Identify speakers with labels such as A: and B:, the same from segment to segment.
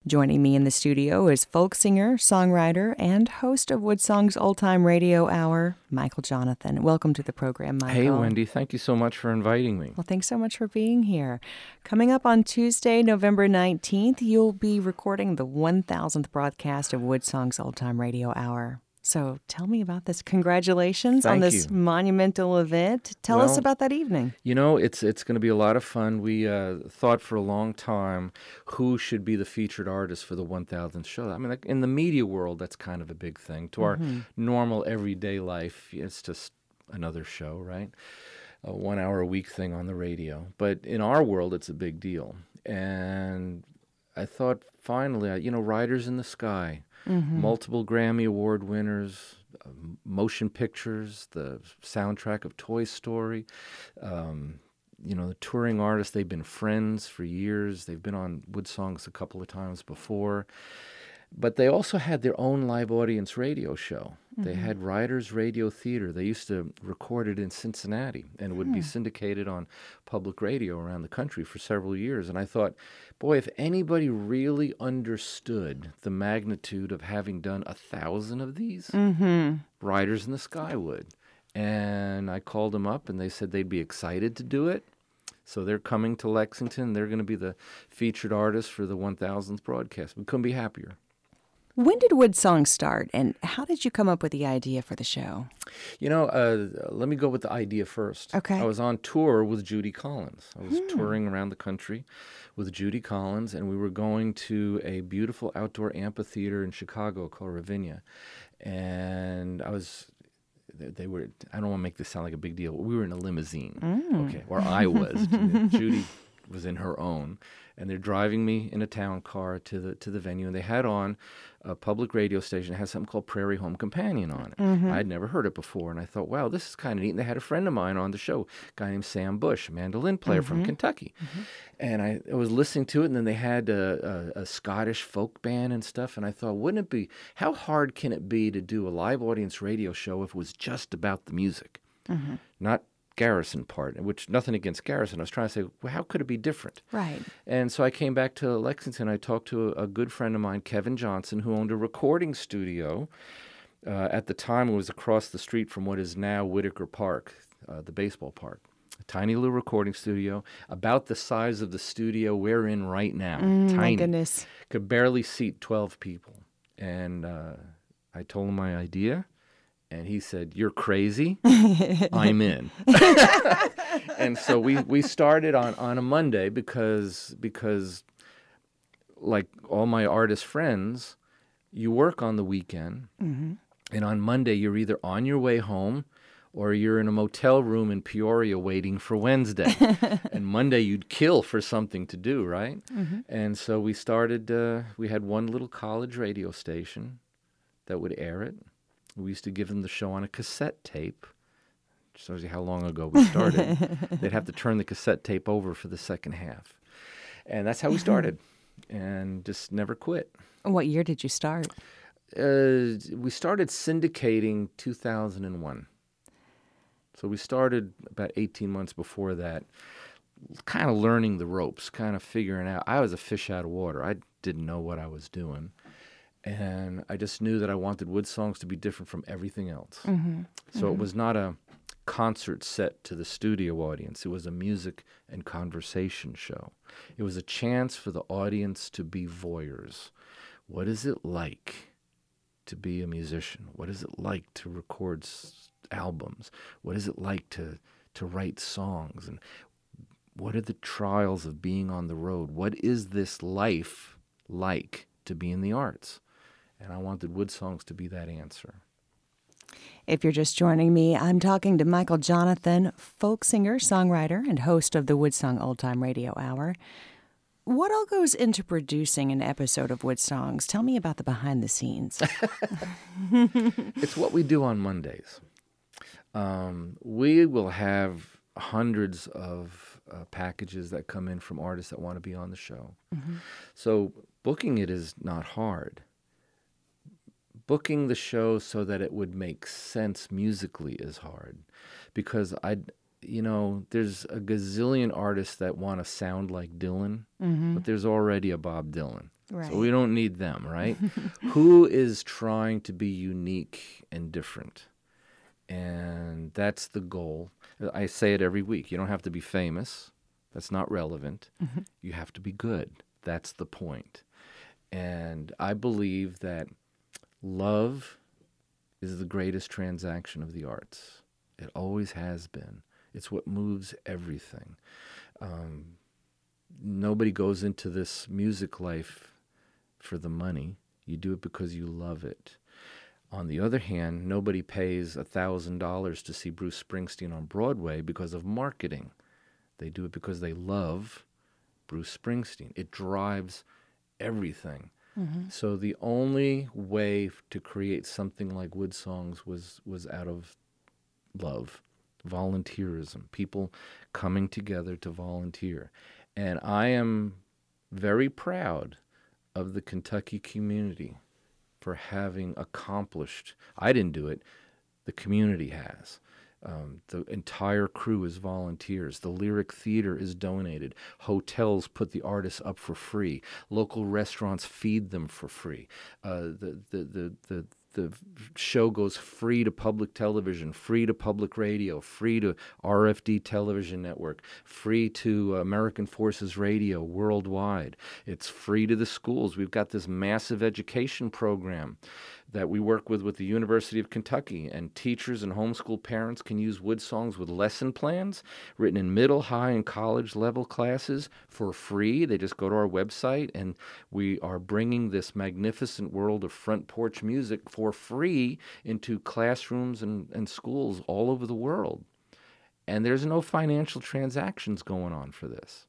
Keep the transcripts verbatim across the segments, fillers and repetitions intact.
A: Joining me in the studio is folk singer, songwriter, and host of Woodsong's Old Time Radio Hour, Michael Jonathan. Welcome to the program, Michael.
B: Hey, Wendy. Thank you so much for inviting me.
A: Well, thanks so much for being here. Coming up on Tuesday, November nineteenth, you'll be recording the one thousandth broadcast of Woodsong's Old Time Radio Hour. So tell me about this. Congratulations
B: Thank
A: on this
B: you.
A: monumental event. Tell
B: well,
A: us about that evening.
B: You know, it's it's going to be a lot of fun. We uh, thought for a long time who should be the featured artist for the one thousandth show. I mean, like in the media world, that's kind of a big thing. To mm-hmm. our normal everyday life, it's just another show, right? A one-hour a week thing on the radio. But in our world, it's a big deal. And I thought, finally, you know, Riders in the Sky. Mm-hmm. Multiple Grammy Award winners, uh, motion pictures, the soundtrack of Toy Story, um, you know, the touring artists, they've been friends for years. They've been on Woodsongs a couple of times before. But they also had their own live audience radio show. Mm-hmm. They had Riders Radio Theater. They used to record it in Cincinnati, and it would hmm. be syndicated on public radio around the country for several years. And I thought, boy, if anybody really understood the magnitude of having done a thousand of these, mm-hmm. Riders in the Sky would. And I called them up, and they said they'd be excited to do it. So they're coming to Lexington. They're going to be the featured artist for the one thousandth broadcast. We couldn't be happier.
A: When did Woodsong start, and how did you come up with the idea for the show?
B: You know, uh, let me go with the idea first.
A: Okay.
B: I was on tour with Judy Collins. I was hmm. touring around the country with Judy Collins, and we were going to a beautiful outdoor amphitheater in Chicago called Ravinia. And I was... They were, I don't want to make this sound like a big deal. We were in a limousine, mm. okay, or I was. Judy was in her own, and they're driving me in a town car to the to the venue, and they had on a public radio station that has something called Prairie Home Companion on it. Mm-hmm. I'd never heard it before, and I thought, wow, this is kind of neat. And they had a friend of mine on the show, a guy named Sam Bush, a mandolin player mm-hmm. from Kentucky. Mm-hmm. And I, I was listening to it, and then they had a, a, a Scottish folk band and stuff, and I thought, wouldn't it be, how hard can it be to do a live audience radio show if it was just about the music? Mm-hmm. Not Garrison part, which nothing against Garrison. I was trying to say, well, how could it be different?
A: Right.
B: And so I came back to Lexington. I talked to a, a good friend of mine, Kevin Johnson, who owned a recording studio. Uh, at the time, it was across the street from what is now Whitaker Park, uh, the baseball park. A tiny little recording studio, about the size of the studio we're in right now.
A: Mm,
B: tiny.
A: My goodness.
B: Could barely seat twelve people. And uh, I told him my idea. And he said, "You're crazy. I'm in." And so we, we started on, on a Monday because because like all my artist friends, you work on the weekend. Mm-hmm. And on Monday, you're either on your way home or you're in a motel room in Peoria waiting for Wednesday. And Monday, you'd kill for something to do, right? Mm-hmm. And so we started, uh, we had one little college radio station that would air it. We used to give them the show on a cassette tape. Shows you how long ago we started. They'd have to turn the cassette tape over for the second half. And that's how we started. And just never quit.
A: What year did you start?
B: Uh, we started syndicating two thousand one. So we started about eighteen months before that, kind of learning the ropes, kind of figuring out. I was a fish out of water. I didn't know what I was doing. And I just knew that I wanted Woodsongs to be different from everything else. Mm-hmm. So mm-hmm. it was not a concert set to the studio audience. It was a music and conversation show. It was a chance for the audience to be voyeurs. What is it like to be a musician? What is it like to record s- albums? What is it like to, to write songs? And what are the trials of being on the road? What is this life like to be in the arts? And I wanted Woodsongs to be that answer.
A: If you're just joining me, I'm talking to Michael Jonathan, folk singer, songwriter, and host of the Woodsong Old Time Radio Hour. What all goes into producing an episode of Woodsongs? Tell me about the behind the scenes.
B: It's what we do on Mondays. Um, we will have hundreds of uh, packages that come in from artists that want to be on the show. Mm-hmm. So booking it is not hard. Booking the show so that it would make sense musically is hard, because I, you know, there's a gazillion artists that want to sound like Dylan, mm-hmm. but there's already a Bob Dylan.
A: Right.
B: So we don't need them, right? Who is trying to be unique and different? And that's the goal. I say it every week. You don't have to be famous. That's not relevant. Mm-hmm. You have to be good. That's the point. And I believe that love is the greatest transaction of the arts. It always has been. It's what moves everything. Um, nobody goes into this music life for the money. You do it because you love it. On the other hand, nobody pays one thousand dollars to see Bruce Springsteen on Broadway because of marketing. They do it because they love Bruce Springsteen. It drives everything. Mm-hmm. So the only way to create something like Wood Songs was, was out of love, volunteerism, people coming together to volunteer. And I am very proud of the Kentucky community for having accomplished. I didn't do it. The community has. Um, the entire crew is volunteers. The Lyric Theater is donated. Hotels put the artists up for free. Local restaurants feed them for free. Uh, the, the, the, the, the show goes free to public television, free to public radio, free to R F D television network, free to American Forces Radio worldwide. It's free to the schools. We've got this massive education program that we work with with the University of Kentucky, and teachers and homeschool parents can use Wood Songs with lesson plans written in middle, high, and college level classes for free. They just go to our website, and we are bringing this magnificent world of front porch music for free into classrooms and, and schools all over the world. And there's no financial transactions going on for this,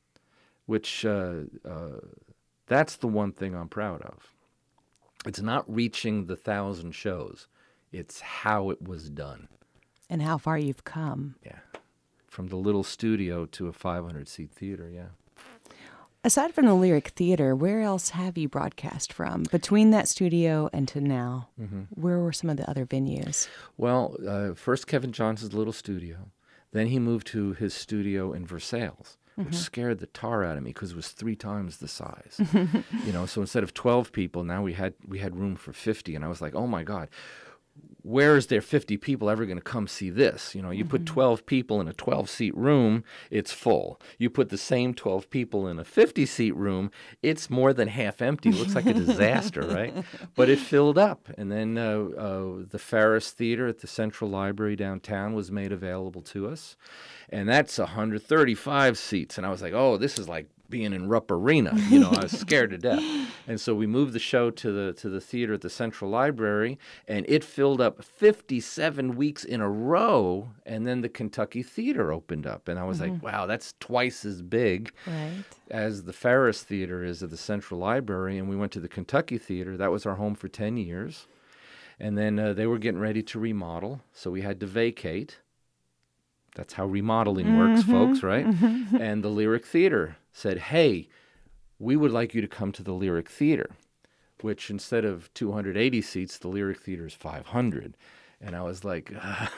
B: which uh, uh, that's the one thing I'm proud of. It's not reaching the thousand shows. It's how it was done.
A: And how far you've come.
B: Yeah. From the little studio to a five hundred seat theater, yeah.
A: Aside from the Lyric Theater, where else have you broadcast from? Between that studio and to now, mm-hmm. where were some of the other venues?
B: Well, uh, first Kevin Johnson's little studio. Then he moved to his studio in Versailles, which mm-hmm. scared the tar out of me because it was three times the size. You know, so instead of twelve people, now we had we had room for fifty, and I was like, oh my God, where is there fifty people ever going to come see this? You know, you mm-hmm. put twelve people in a twelve seat room, it's full. You put the same twelve people in a fifty seat room, it's more than half empty. It looks like a disaster, right? But it filled up. And then uh, uh, the Ferris Theater at the Central Library downtown was made available to us. And that's one hundred thirty-five seats. And I was like, oh, this is like being in Rupp Arena. You know, I was scared to death. And so we moved the show to the to the theater at the Central Library, and it filled up fifty-seven weeks in a row. And then the Kentucky Theater opened up. And I was mm-hmm. like, wow, that's twice as big
A: right.
B: as the Ferris Theater is at the Central Library. And we went to the Kentucky Theater. That was our home for ten years. And then uh, they were getting ready to remodel, so we had to vacate. That's how remodeling mm-hmm. works, folks, right? Mm-hmm. And the Lyric Theater said, hey, we would like you to come to the Lyric Theater, which instead of two hundred eighty seats, the Lyric Theater is five hundred. And I was like,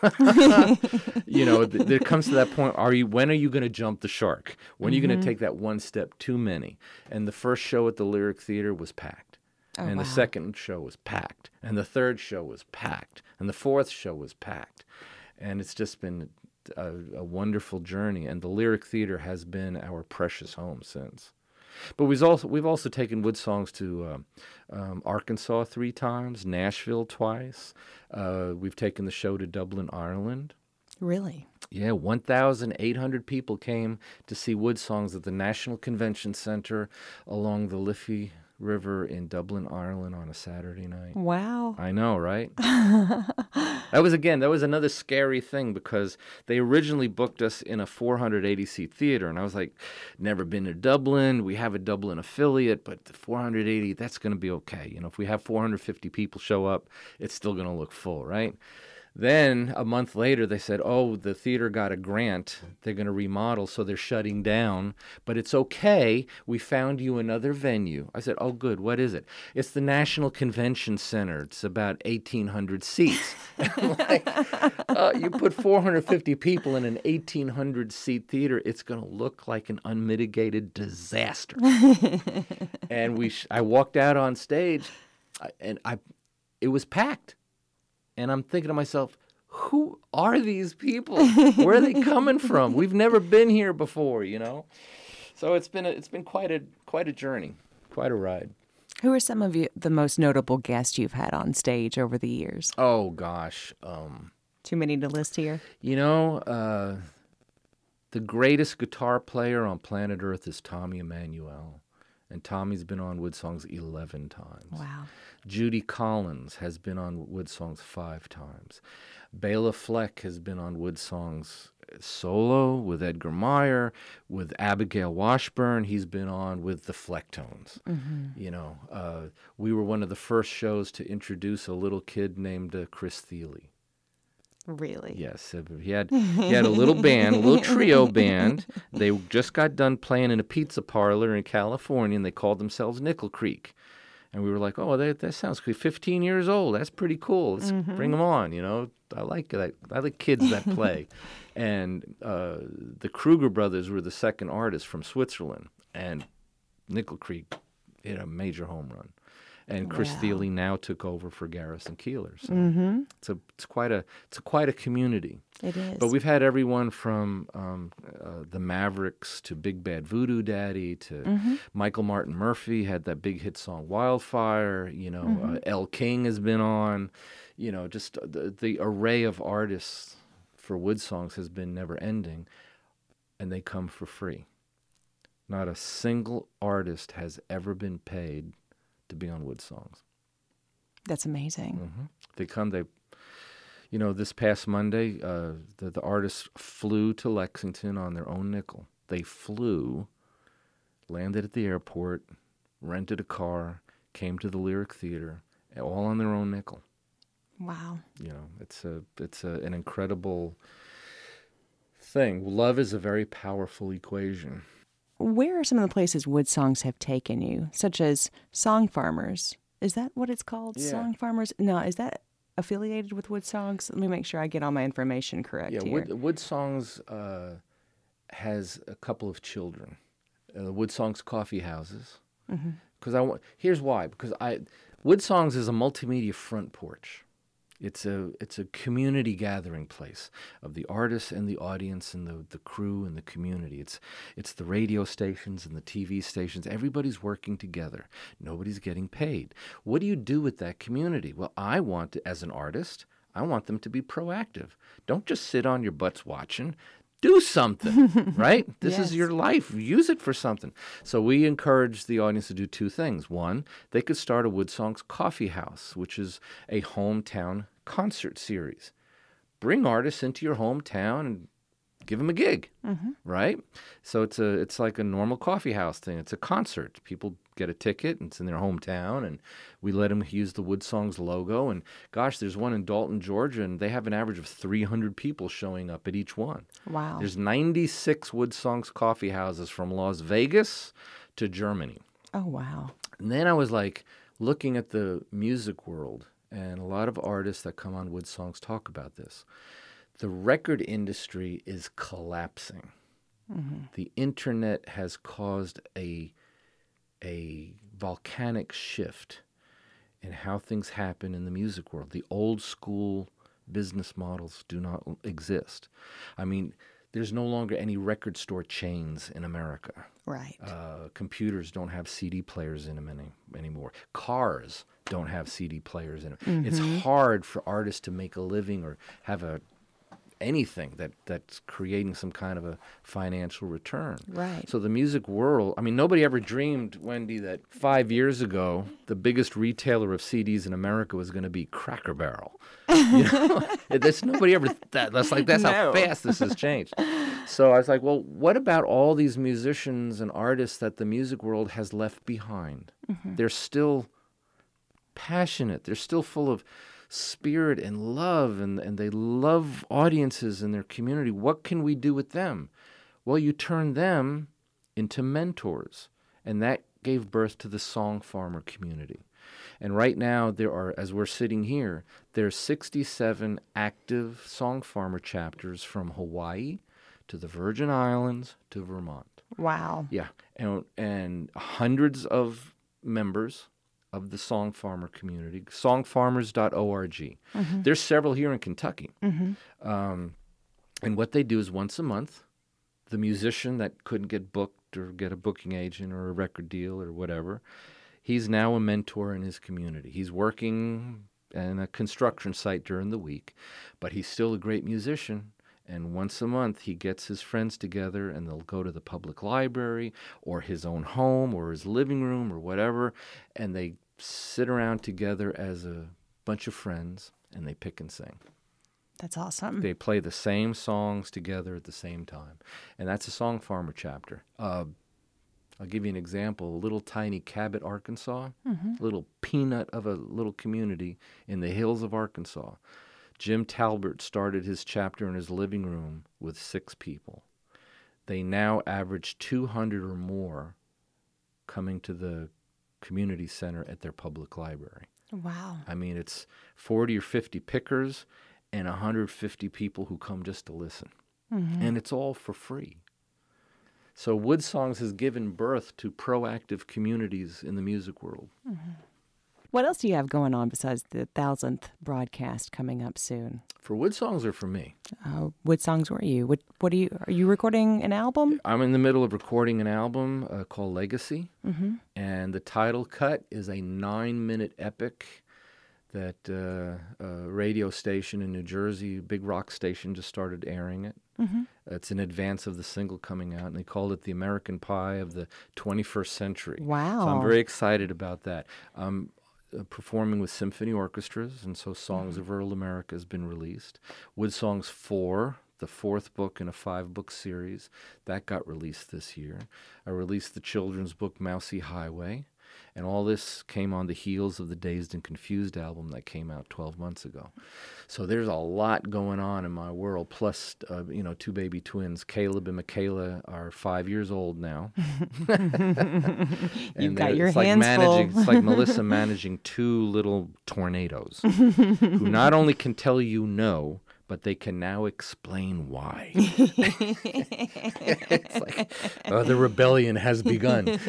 B: you know, th- there comes to that point, are you? when are you going to jump the shark? When are you mm-hmm. going to take that one step too many? And the first show at the Lyric Theater was packed. Oh, and wow. the second show was packed. And the third show was packed. And the fourth show was packed. And it's just been A, a wonderful journey, and the Lyric Theater has been our precious home since. But we've also we've also taken Wood Songs to uh, um, Arkansas three times, Nashville twice. Uh, we've taken the show to Dublin, Ireland.
A: Really?
B: Yeah, one thousand eight hundred people came to see Wood Songs at the National Convention Center along the Liffey River in Dublin, Ireland on a Saturday night.
A: Wow.
B: I know, right? That was, again, that was another scary thing because they originally booked us in a four hundred eighty seat theater. And I was like, never been to Dublin. We have a Dublin affiliate, but the four hundred eighty, that's going to be okay. You know, if we have four hundred fifty people show up, it's still going to look full, right? Then a month later, they said, oh, the theater got a grant. They're going to remodel, so they're shutting down. But it's okay. We found you another venue. I said, oh, good. What is it? It's the National Convention Center. It's about eighteen hundred seats. I'm like, uh, you put four hundred fifty people in an eighteen hundred seat theater, it's going to look like an unmitigated disaster. And we, sh- I walked out on stage, and I, it was packed. And I'm thinking to myself, who are these people? Where are they coming from? We've never been here before, you know? So it's been a, it's been quite a quite a journey, quite a ride.
A: Who are some of you, the most notable guests you've had on stage over the years?
B: Oh, gosh. Um,
A: Too many to list here?
B: You know, uh, the greatest guitar player on planet Earth is Tommy Emmanuel. And Tommy's been on Woodsongs eleven times.
A: Wow.
B: Judy Collins has been on Woodsongs five times. Bela Fleck has been on Woodsongs solo with Edgar Meyer, with Abigail Washburn. He's been on with the Flecktones. Mm-hmm. You know, uh, we were one of the first shows to introduce a little kid named uh, Chris Thiele.
A: Really?
B: Yes. He had he had a little band, a little trio band. They just got done playing in a pizza parlor in California, and they called themselves Nickel Creek. And we were like, oh, that, that sounds cool. fifteen years old. That's pretty cool. Let's mm-hmm. bring them on, you know. I like that. I like kids that play. And uh, the Kruger brothers were the second artist from Switzerland. And Nickel Creek hit a major home run. And Chris wow. Thiele now took over for Garrison Keillor. So mm-hmm. it's a it's quite a it's a quite a community.
A: It is.
B: But we've had everyone from um, uh, the Mavericks to Big Bad Voodoo Daddy to mm-hmm. Michael Martin Murphy had that big hit song Wildfire. You know, mm-hmm. uh, Elle King has been on. You know, just the the array of artists for Woodsongs has been never ending, and they come for free. Not a single artist has ever been paid to be on Woodsongs.
A: That's amazing.
B: Mm-hmm. They come, they, you know, this past Monday, uh, the, the artists flew to Lexington on their own nickel. They flew, landed at the airport, rented a car, came to the Lyric Theater, all on their own nickel.
A: Wow.
B: You know, it's a it's a, an incredible thing. Love is a very powerful equation.
A: Where are some of the places Woodsongs have taken you, such as Song Farmers? Is that what it's called?
B: Yeah.
A: Song Farmers? No, is that affiliated with Woodsongs? Let me make sure I get all my information correct
B: yeah,
A: here.
B: Wood, Woodsongs uh, has a couple of children. Uh, the Woodsongs Coffee Houses. Because mm-hmm. I want. Here's why. Because I Woodsongs is a multimedia front porch. It's a it's a community gathering place of the artists and the audience and the, the crew and the community. It's it's the radio stations and the T V stations. Everybody's working together. Nobody's getting paid. What do you do with that community? Well, I want to, as an artist, I want them to be proactive. Don't just sit on your butts watching. Do something, right? This yes. is your life. Use it for something. So we encourage the audience to do two things. One, they could start a Woodsongs Coffee House, which is a hometown concert series. Bring artists into your hometown and give them a gig, mm-hmm. right? So it's a it's like a normal coffee house thing. It's a concert. People get a ticket, and it's in their hometown, and we let them use the Woodsongs logo. And gosh, there's one in Dalton, Georgia, and they have an average of three hundred people showing up at each one.
A: Wow.
B: There's ninety-six Woodsongs coffee houses from Las Vegas to Germany.
A: Oh, wow.
B: And then I was like looking at the music world, and a lot of artists that come on Woodsongs talk about this. The record industry is collapsing. Mm-hmm. The internet has caused a a volcanic shift in how things happen in the music world. The old school business models do not exist. I mean, there's no longer any record store chains in America.
A: Right.
B: Uh, computers don't have C D players in them any, anymore. Cars don't have C D players in them. Mm-hmm. It's hard for artists to make a living or have a anything that, that's creating some kind of a financial return.
A: Right.
B: So the music world, I mean, nobody ever dreamed, Wendy, that five years ago, the biggest retailer of C Ds in America was going to be Cracker Barrel. You know, that's nobody ever, that, that's like, that's no. how fast this has changed. So I was like, well, what about all these musicians and artists that the music world has left behind? Mm-hmm. They're still passionate. They're still full of spirit and love, and, and they love audiences in their community. What can we do with them? Well, you turn them into mentors, and that gave birth to the Song Farmer community. And right now, there are, as we're sitting here, there's sixty-seven active Song Farmer chapters from Hawaii to the Virgin Islands to Vermont.
A: Wow.
B: Yeah, and, and hundreds of members of the Song Farmer community, song farmers dot org. Mm-hmm. There's several here in Kentucky. Mm-hmm. Um, and what they do is once a month, the musician that couldn't get booked or get a booking agent or a record deal or whatever, he's now a mentor in his community. He's working in a construction site during the week, but he's still a great musician. And once a month, he gets his friends together, and they'll go to the public library or his own home or his living room or whatever, and they sit around together as a bunch of friends, and they pick and sing.
A: That's awesome.
B: They play the same songs together at the same time. And that's a Song Farmer chapter. Uh, I'll give you an example. A little tiny Cabot, Arkansas, mm-hmm. little peanut of a little community in the hills of Arkansas. Jim Talbert started his chapter in his living room with six people. They now average two hundred or more coming to the community center at their public library.
A: Wow.
B: I mean, it's forty or fifty pickers and one hundred fifty people who come just to listen. Mm-hmm. And it's all for free. So Wood Songs has given birth to proactive communities in the music world.
A: Mm-hmm. What else do you have going on besides the thousandth broadcast coming up soon?
B: For Wood Songs or for me?
A: Uh, Wood Songs, where are you? What, what are you? Are you recording an album?
B: I'm in the middle of recording an album uh, called Legacy,
A: mm-hmm.
B: and the title cut is a nine-minute epic that uh, a radio station in New Jersey, big rock station, just started airing it. Mm-hmm. It's in advance of the single coming out, and they called it the American Pie of the twenty-first century.
A: Wow.
B: So I'm very excited about that. Um, Uh, performing with symphony orchestras, and so Songs mm-hmm. of Rural America has been released. Wood Songs four, the fourth book in a five-book series, that got released this year. I released the children's book Mousy Highway, and all this came on the heels of the Dazed and Confused album that came out twelve months ago. So there's a lot going on in my world, plus, uh, you know, two baby twins. Caleb and Michaela are five years old now.
A: You've got your
B: it's
A: hands
B: like managing,
A: full.
B: It's like Melissa managing two little tornadoes who not only can tell you no, but they can now explain why. It's like, oh, the rebellion has begun.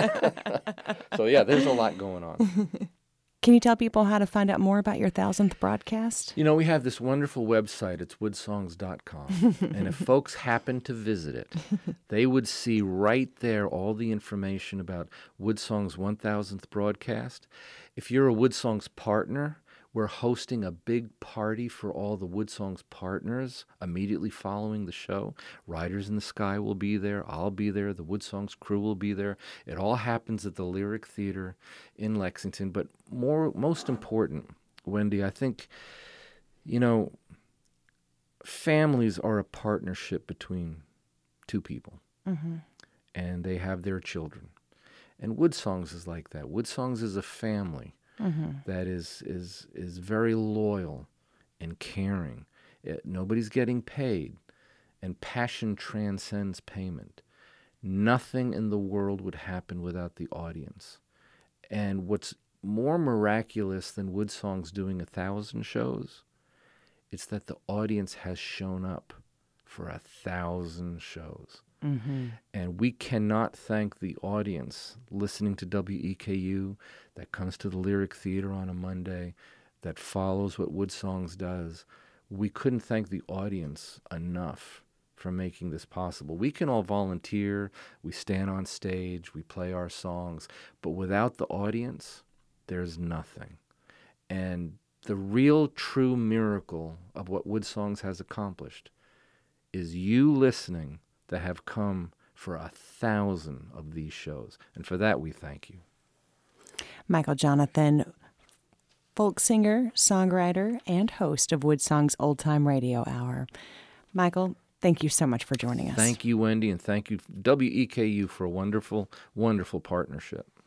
B: So, yeah, there's a lot going on.
A: Can you tell people how to find out more about your thousandth broadcast?
B: You know, we have this wonderful website. It's wood songs dot com. And if folks happen to visit it, they would see right there all the information about Wood Songs' one thousandth broadcast. If you're a Wood Songs partner, we're hosting a big party for all the Wood Songs partners immediately following the show. Riders in the Sky will be there. I'll be there. The Wood Songs crew will be there. It all happens at the Lyric Theater in Lexington. But more, most important, Wendy, I think, you know, families are a partnership between two people. Mm-hmm. And they have their children. And Wood Songs is like that. Wood Songs is a family. Mm-hmm. That is is is very loyal and caring. It, nobody's getting paid, and passion transcends payment. Nothing in the world would happen without the audience. And what's more miraculous than Wood Songs doing a thousand shows, it's that the audience has shown up for a thousand shows. Mm-hmm. And we cannot thank the audience listening to W E K U that comes to the Lyric Theater on a Monday, that follows what Wood Songs does. We couldn't thank the audience enough for making this possible. We can all volunteer, we stand on stage, we play our songs, but without the audience, there's nothing. And the real true miracle of what Wood Songs has accomplished is you listening that have come for a thousand of these shows. And for that, we thank you.
A: Michael Jonathan, folk singer, songwriter, and host of Wood Songs Old Time Radio Hour. Michael, thank you so much for joining us.
B: Thank you, Wendy, and thank you, W E K U, for a wonderful, wonderful partnership.